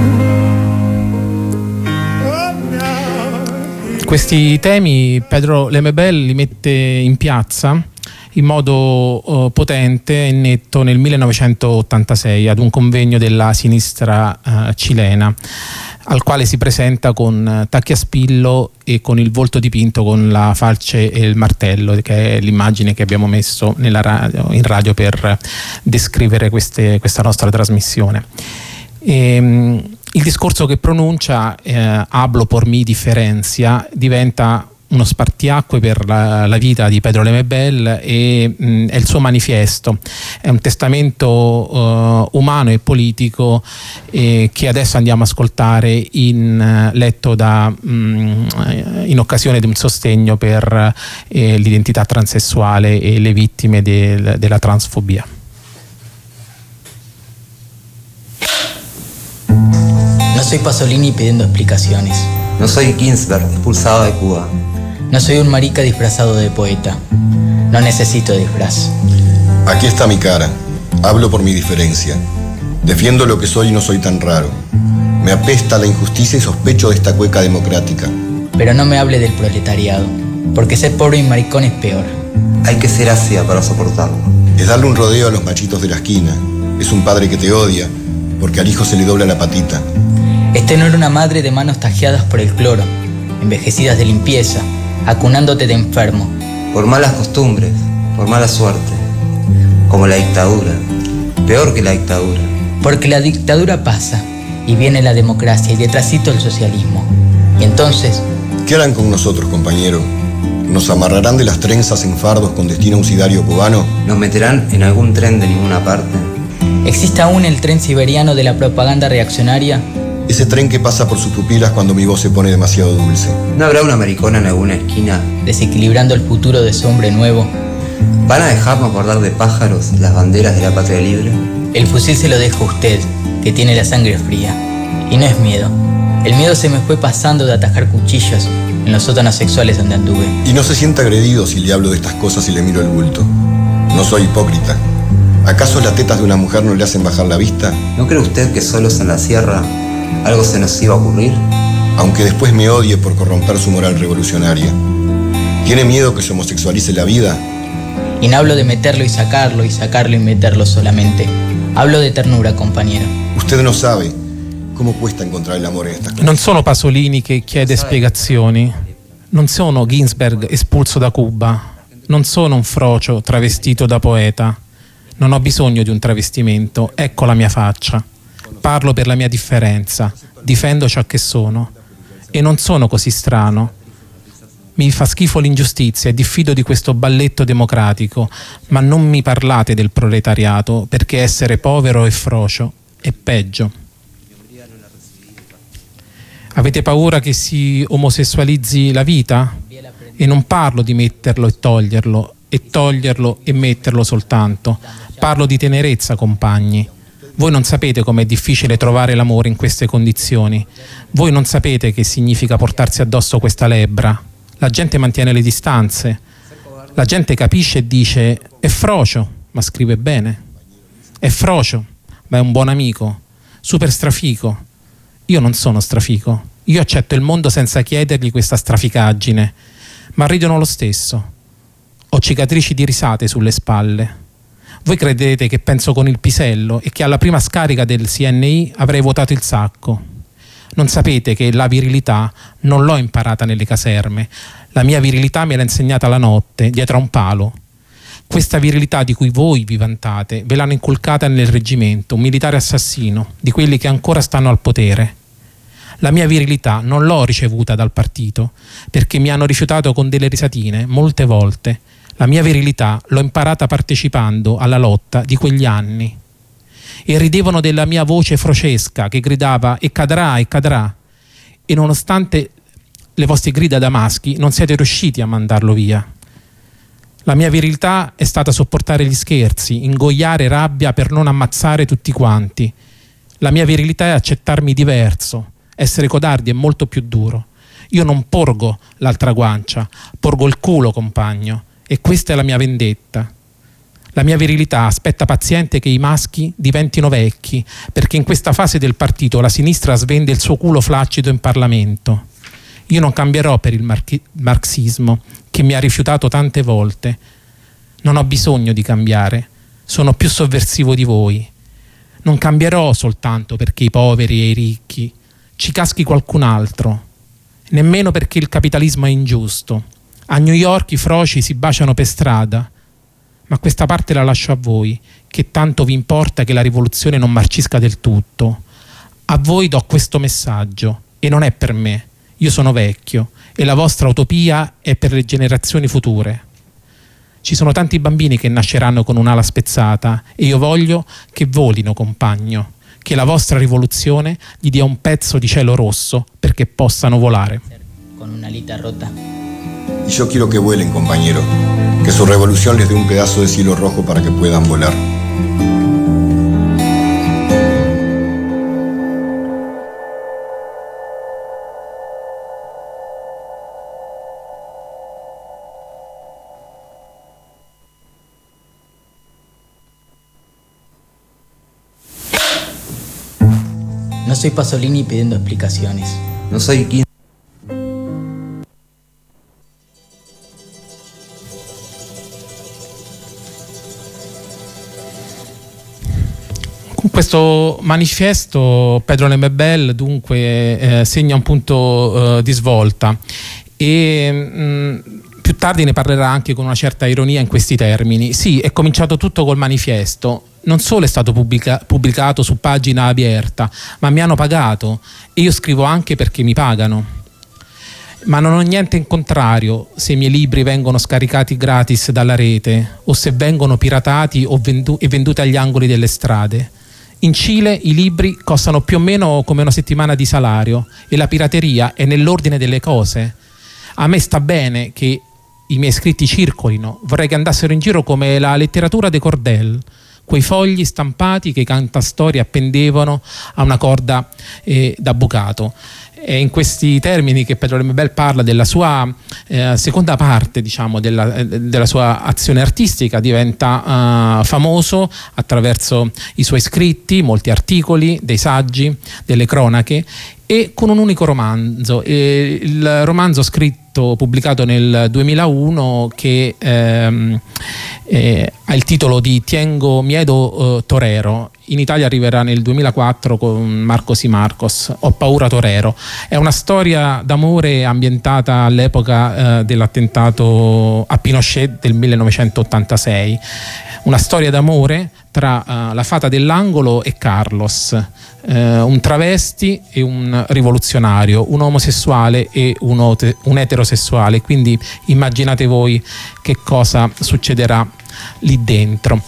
Questi temi Pedro Lemebel li mette in piazza in modo potente e netto nel 1986 ad un convegno della sinistra cilena, al quale si presenta con tacchi a spillo e con il volto dipinto con la falce e il martello, che è l'immagine che abbiamo messo in radio per descrivere questa nostra trasmissione. Il discorso che pronuncia, hablo por mi differenzia, diventa uno spartiacque per la vita di Pedro Lemebel e è il suo manifesto, è un testamento umano e politico che adesso andiamo a ascoltare letto in occasione di un sostegno per l'identità transessuale e le vittime della transfobia. soy Pasolini pidiendo explicaciones. No soy Ginsberg, expulsado de Cuba. No soy un marica disfrazado de poeta. No necesito disfraz. Aquí está mi cara. Hablo por mi diferencia. Defiendo lo que soy y no soy tan raro. Me apesta la injusticia y sospecho de esta cueca democrática. Pero no me hable del proletariado, porque ser pobre y maricón es peor. Hay que ser ácida para soportarlo. Es darle un rodeo a los machitos de la esquina. Es un padre que te odia, porque al hijo se le dobla la patita. Es tener una madre de manos tajeadas por el cloro, envejecidas de limpieza, acunándote de enfermo. Por malas costumbres, por mala suerte. Como la dictadura. Peor que la dictadura. Porque la dictadura pasa, y viene la democracia, y detrásito el socialismo. Y entonces... ¿Qué harán con nosotros, compañero? ¿Nos amarrarán de las trenzas en fardos con destino a un sidario cubano? ¿Nos meterán en algún tren de ninguna parte? ¿Existe aún el tren siberiano de la propaganda reaccionaria? Ese tren que pasa por sus pupilas cuando mi voz se pone demasiado dulce. ¿No habrá una maricona en alguna esquina? Desequilibrando el futuro de su hombre nuevo. ¿Van a dejarnos guardar de pájaros las banderas de la patria libre? El fusil se lo dejo a usted, que tiene la sangre fría. Y no es miedo. El miedo se me fue pasando de atajar cuchillos en los sótanos sexuales donde anduve. Y no se sienta agredido si le hablo de estas cosas y le miro el bulto. No soy hipócrita. ¿Acaso las tetas de una mujer no le hacen bajar la vista? ¿No cree usted que solos en la sierra algo se nos iba a ocurrir? Aunque después me odie por corromper su moral revolucionaria. ¿Tiene miedo que se homosexualice la vida? Y no hablo de meterlo y sacarlo y meterlo solamente. Hablo de ternura, compañero. Usted no sabe come cuesta incontrare l'amore in questa cosa. Non sono Pasolini che chiede spiegazioni, non sono Ginsberg espulso da Cuba, non sono un frocio travestito da poeta, non ho bisogno di un travestimento, ecco la mia faccia, parlo per la mia differenza, difendo ciò che sono e non sono così strano. Mi fa schifo l'ingiustizia e diffido di questo balletto democratico, ma non mi parlate del proletariato, perché essere povero e frocio è peggio. Avete paura che si omosessualizzi la vita? E non parlo di metterlo e toglierlo e metterlo soltanto. Parlo di tenerezza, compagni. Voi non sapete com'è difficile trovare l'amore in queste condizioni. Voi non sapete che significa portarsi addosso questa lebbra. La gente mantiene le distanze. La gente capisce e dice: è frocio, ma scrive bene. È frocio, ma è un buon amico. Super strafico. Io non sono strafico. Io accetto il mondo senza chiedergli questa straficaggine. Ma ridono lo stesso. Ho cicatrici di risate sulle spalle. Voi credete che penso con il pisello e che alla prima scarica del CNI avrei votato il sacco. Non sapete che la virilità non l'ho imparata nelle caserme. La mia virilità me l'ha insegnata la notte, dietro a un palo. Questa virilità di cui voi vi vantate ve l'hanno inculcata nel reggimento, un militare assassino, di quelli che ancora stanno al potere. La mia virilità non l'ho ricevuta dal partito, perché mi hanno rifiutato con delle risatine molte volte. La mia virilità l'ho imparata partecipando alla lotta di quegli anni. E ridevano della mia voce frocesca che gridava e cadrà, e nonostante le vostre grida da maschi non siete riusciti a mandarlo via. La mia virilità è stata sopportare gli scherzi, ingoiare rabbia per non ammazzare tutti quanti. La mia virilità è accettarmi diverso. Essere codardi è molto più duro. Io non porgo l'altra guancia, porgo il culo, compagno, e questa è la mia vendetta. La mia virilità aspetta paziente che i maschi diventino vecchi, perché in questa fase del partito la sinistra svende il suo culo flaccido in Parlamento. Io non cambierò per il marxismo, che mi ha rifiutato tante volte. Non ho bisogno di cambiare, sono più sovversivo di voi. Non cambierò soltanto perché i poveri e i ricchi ci caschi qualcun altro, nemmeno perché il capitalismo è ingiusto. A New York i froci si baciano per strada, ma questa parte la lascio a voi, che tanto vi importa che la rivoluzione non marcisca del tutto. A voi do questo messaggio, e non è per me, io sono vecchio, e la vostra utopia è per le generazioni future. Ci sono tanti bambini che nasceranno con un'ala spezzata, e io voglio che volino, compagno, che la vostra rivoluzione gli dia un pezzo di cielo rosso perché possano volare. Con una alita rota. Y yo quiero que vuelen, compañero, que su revolución les dé un pedazo de cielo rojo para que puedan volar. No soy Pasolini pidiendo explicaciones. No soy quien... Con questo manifesto Pedro Lemebel dunque segna un punto di svolta e più tardi ne parlerà anche con una certa ironia in questi termini. Sì, è cominciato tutto col manifesto, non solo è stato pubblicato su pagina aperta, ma mi hanno pagato e io scrivo anche perché mi pagano. Ma non ho niente in contrario se i miei libri vengono scaricati gratis dalla rete o se vengono piratati e venduti agli angoli delle strade. In Cile i libri costano più o meno come una settimana di salario e la pirateria è nell'ordine delle cose. A me sta bene che i miei scritti circolino, vorrei che andassero in giro come la letteratura de Cordel, quei fogli stampati che i cantastorie appendevano a una corda da bucato. È in questi termini che Pedro Lemebel parla della sua seconda parte, diciamo, della sua azione artistica. Diventa famoso attraverso i suoi scritti, molti articoli, dei saggi, delle cronache, e con un unico romanzo, il romanzo pubblicato nel 2001 che ha il titolo di Tengo Miedo Torero. In Italia arriverà nel 2004 con Marcos y Marcos, Ho paura Torero. È una storia d'amore ambientata all'epoca dell'attentato a Pinochet del 1986. Una storia d'amore tra la fata dell'angolo e Carlos, un travesti e un rivoluzionario, un omosessuale e un eterosessuale. Quindi immaginate voi che cosa succederà lì dentro.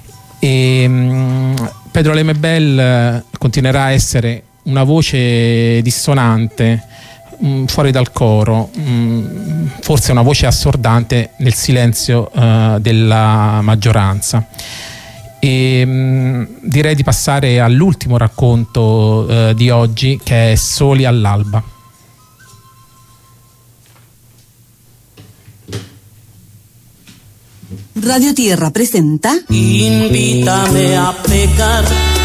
Pedro Lemebel continuerà a essere una voce dissonante fuori dal coro, forse una voce assordante nel silenzio della maggioranza. E direi di passare all'ultimo racconto di oggi, che è Soli all'alba. Radio Tierra presenta Invítame a pecar,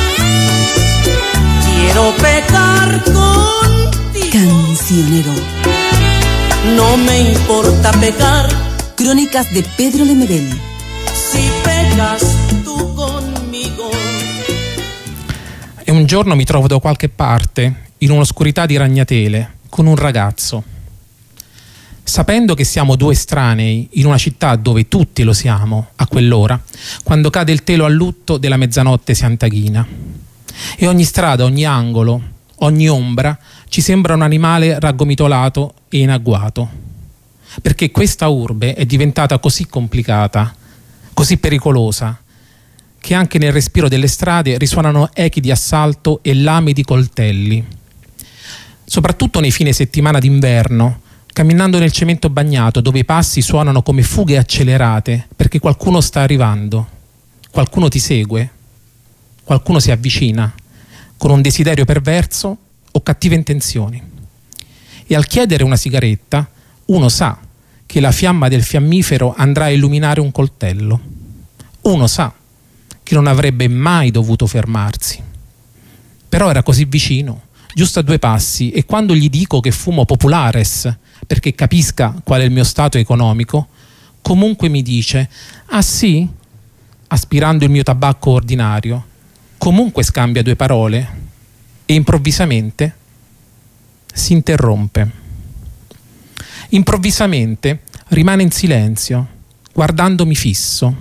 quiero pecar contigo. Cancionero. No me importa pecar. Crónicas de Pedro Lemebel. Si pecas tú conmigo. E un giorno mi trovo da qualche parte, in un'oscurità di ragnatele, con un ragazzo. Sapendo che siamo due estranei in una città dove tutti lo siamo a quell'ora, quando cade il telo a lutto della mezzanotte siantaghina. E ogni strada, ogni angolo, ogni ombra ci sembra un animale raggomitolato e in agguato. Perché questa urbe è diventata così complicata, così pericolosa, che anche nel respiro delle strade risuonano echi di assalto e lame di coltelli. Soprattutto nei fine settimana d'inverno, camminando nel cemento bagnato, dove i passi suonano come fughe accelerate, perché qualcuno sta arrivando, qualcuno ti segue, qualcuno si avvicina, con un desiderio perverso o cattive intenzioni. E al chiedere una sigaretta, uno sa che la fiamma del fiammifero andrà a illuminare un coltello. Uno sa che non avrebbe mai dovuto fermarsi. Però era così vicino, giusto a 2 passi, e quando gli dico che fumo populares perché capisca qual è il mio stato economico, comunque mi dice: ah sì? Aspirando il mio tabacco ordinario. Comunque scambia 2 parole e improvvisamente si interrompe. Improvvisamente rimane in silenzio, guardandomi fisso.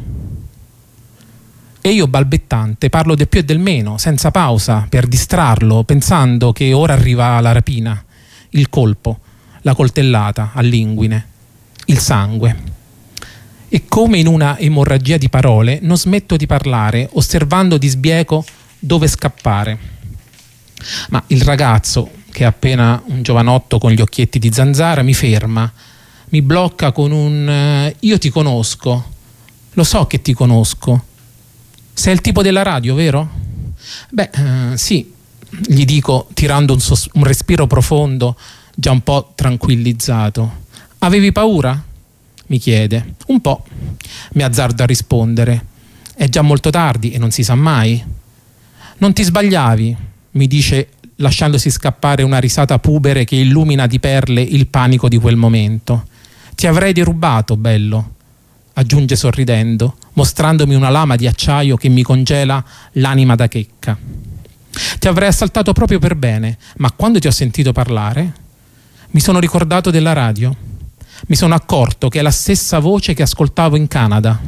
E io, balbettante, parlo del più e del meno, senza pausa, per distrarlo, pensando che ora arriva la rapina, il colpo, la coltellata all'inguine, il sangue. E come in una emorragia di parole non smetto di parlare, osservando di sbieco dove scappare. Ma il ragazzo, che è appena un giovanotto con gli occhietti di zanzara, mi ferma, mi blocca con un io ti conosco, lo so che ti conosco. Sei il tipo della radio, vero? Beh, sì, gli dico, tirando un respiro profondo, già un po' tranquillizzato. Avevi paura? Mi chiede. Un po'. Mi azzardo a rispondere. È già molto tardi e non si sa mai. Non ti sbagliavi, mi dice lasciandosi scappare una risata pubere che illumina di perle il panico di quel momento. Ti avrei derubato, bello, aggiunge sorridendo, mostrandomi una lama di acciaio che mi congela l'anima da checca. Ti avrei assaltato proprio per bene, ma quando ti ho sentito parlare mi sono ricordato della radio. Mi sono accorto che è la stessa voce che ascoltavo in Canada.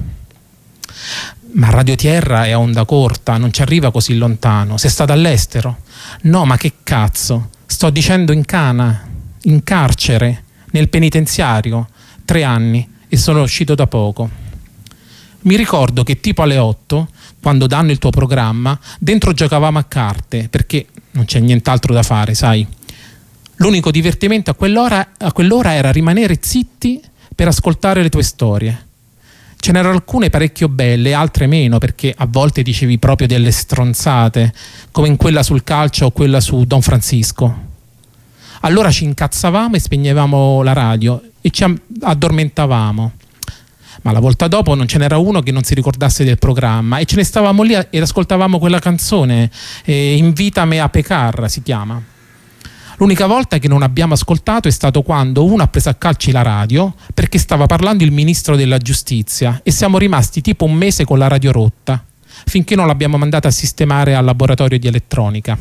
Ma Radio Tierra è a onda corta, non ci arriva così lontano. Sei stata all'estero? No, ma che cazzo? Sto dicendo in carcere, nel penitenziario, 3 anni, e sono uscito da poco. Mi ricordo che tipo alle 8, quando danno il tuo programma, dentro giocavamo a carte, perché non c'è nient'altro da fare, sai. L'unico divertimento a quell'ora era rimanere zitti per ascoltare le tue storie. Ce n'erano alcune parecchio belle, altre meno, perché a volte dicevi proprio delle stronzate, come in quella sul calcio o quella su Don Francisco. Allora ci incazzavamo e spegnevamo la radio e ci addormentavamo. Ma la volta dopo non ce n'era uno che non si ricordasse del programma e ce ne stavamo lì ed ascoltavamo quella canzone, Invítame a pecar si chiama. L'unica volta che non abbiamo ascoltato è stato quando uno ha preso a calci la radio perché stava parlando il ministro della giustizia e siamo rimasti tipo 1 mese con la radio rotta, finché non l'abbiamo mandata a sistemare al laboratorio di elettronica.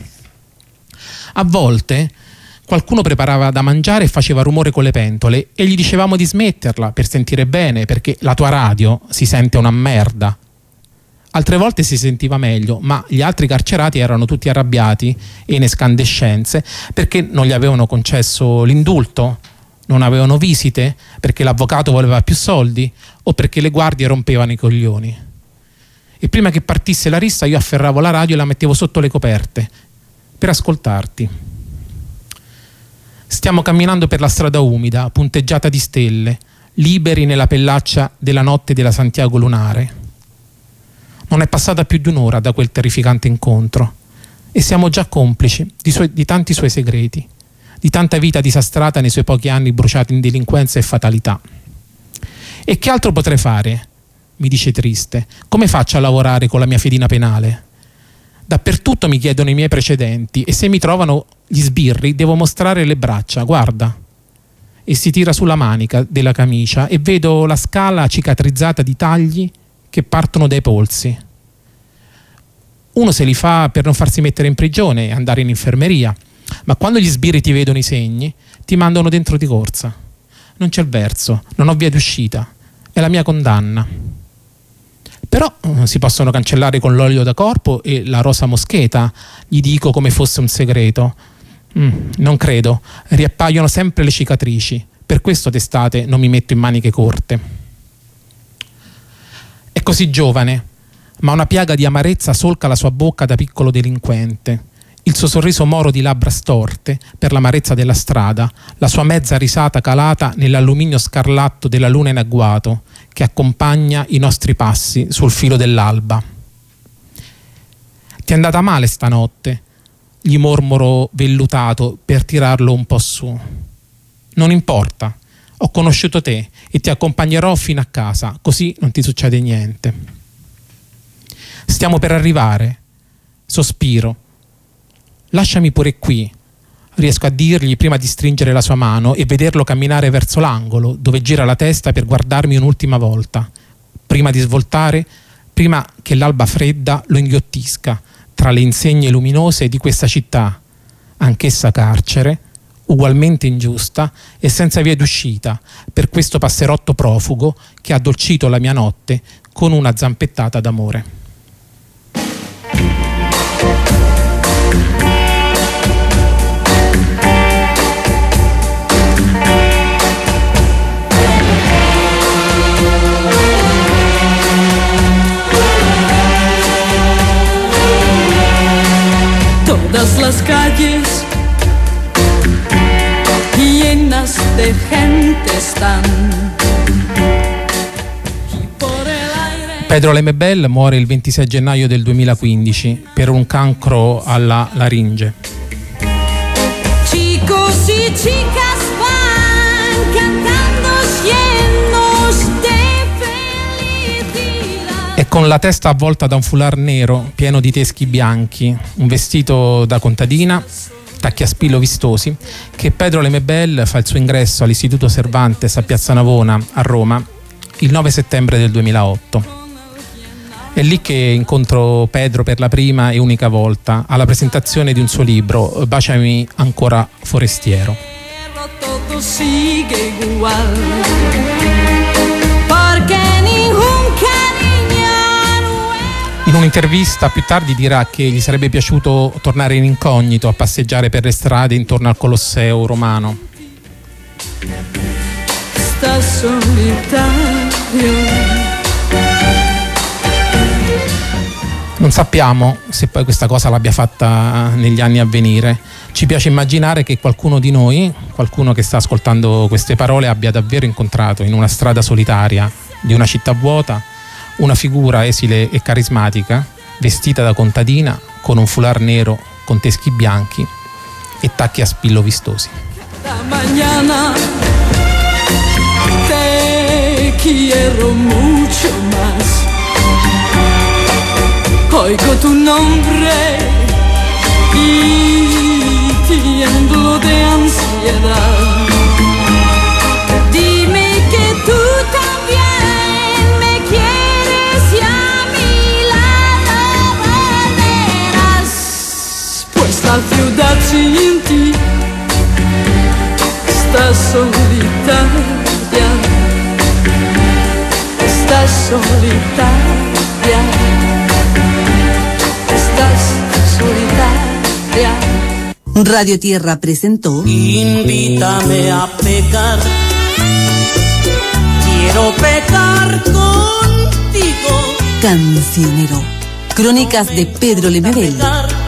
A volte qualcuno preparava da mangiare e faceva rumore con le pentole e gli dicevamo di smetterla per sentire bene, perché la tua radio si sente una merda. Altre volte si sentiva meglio, ma gli altri carcerati erano tutti arrabbiati e in escandescenze perché non gli avevano concesso l'indulto, non avevano visite, perché l'avvocato voleva più soldi o perché le guardie rompevano i coglioni. E prima che partisse la rissa io afferravo la radio e la mettevo sotto le coperte per ascoltarti. Stiamo camminando per la strada umida, punteggiata di stelle, liberi nella pellaccia della notte della Santiago lunare. Non è passata più di 1 ora da quel terrificante incontro e siamo già complici di tanti suoi segreti, di tanta vita disastrata nei suoi pochi anni bruciati in delinquenza e fatalità. E che altro potrei fare? Mi dice triste. Come faccio a lavorare con la mia fedina penale? Dappertutto mi chiedono i miei precedenti e se mi trovano gli sbirri devo mostrare le braccia, guarda. E si tira sulla manica della camicia e vedo la scala cicatrizzata di tagli che partono dai polsi. Uno se li fa per non farsi mettere in prigione e andare in infermeria, ma quando gli sbirri ti vedono i segni ti mandano dentro di corsa. Non c'è il verso, non ho via d'uscita, è la mia condanna. Però si possono cancellare con l'olio da corpo e la rosa moscheta, gli dico come fosse un segreto. Non credo, riappaiono sempre le cicatrici, per questo d'estate non mi metto in maniche corte. È così giovane, ma una piaga di amarezza solca la sua bocca da piccolo delinquente. Il suo sorriso moro di labbra storte per l'amarezza della strada, la sua mezza risata calata nell'alluminio scarlatto della luna in agguato che accompagna i nostri passi sul filo dell'alba. Ti è andata male stanotte, gli mormoro vellutato per tirarlo un po' su. Non importa. Ho conosciuto te e ti accompagnerò fino a casa, così non ti succede niente. Stiamo per arrivare. Sospiro. Lasciami pure qui. Riesco a dirgli prima di stringere la sua mano e vederlo camminare verso l'angolo, dove gira la testa per guardarmi un'ultima volta. Prima di svoltare, prima che l'alba fredda lo inghiottisca tra le insegne luminose di questa città, anch'essa carcere, ugualmente ingiusta e senza via d'uscita per questo passerotto profugo che ha addolcito la mia notte con una zampettata d'amore. Todas las calles llenas de gente están. Pedro Lemebel muore il 26 gennaio del 2015 per un cancro alla laringe. Chicos y chicas van cantando llenos de felicidad. E con la testa avvolta da un foulard nero pieno di teschi bianchi, un vestito da contadina Tacchiaspillo Vistosi, che Pedro Lemebel fa il suo ingresso all'Istituto Cervantes a Piazza Navona a Roma il 9 settembre del 2008. È lì che incontro Pedro per la prima e unica volta alla presentazione di un suo libro, Baciami ancora forestiero. Todo sigue igual, porque ningún cariño. In un'intervista più tardi dirà che gli sarebbe piaciuto tornare in incognito a passeggiare per le strade intorno al Colosseo romano. Sta solitario. Non sappiamo se poi questa cosa l'abbia fatta negli anni a venire. Ci piace immaginare che qualcuno di noi, qualcuno che sta ascoltando queste parole, abbia davvero incontrato in una strada solitaria di una città vuota una figura esile e carismatica, vestita da contadina, con un foulard nero con teschi bianchi e tacchi a spillo vistosi. La mañana te quiero mucho más. Oigo tu nombre y tiemblo de ansiedad. Dime que tú también me quieres y a mi lado volverás. Pues la ciudad sin ti está solitaria, está solitaria. Radio Tierra presentó Invítame a pecar, quiero pecar contigo. Cancionero, crónicas de Pedro Lemebel.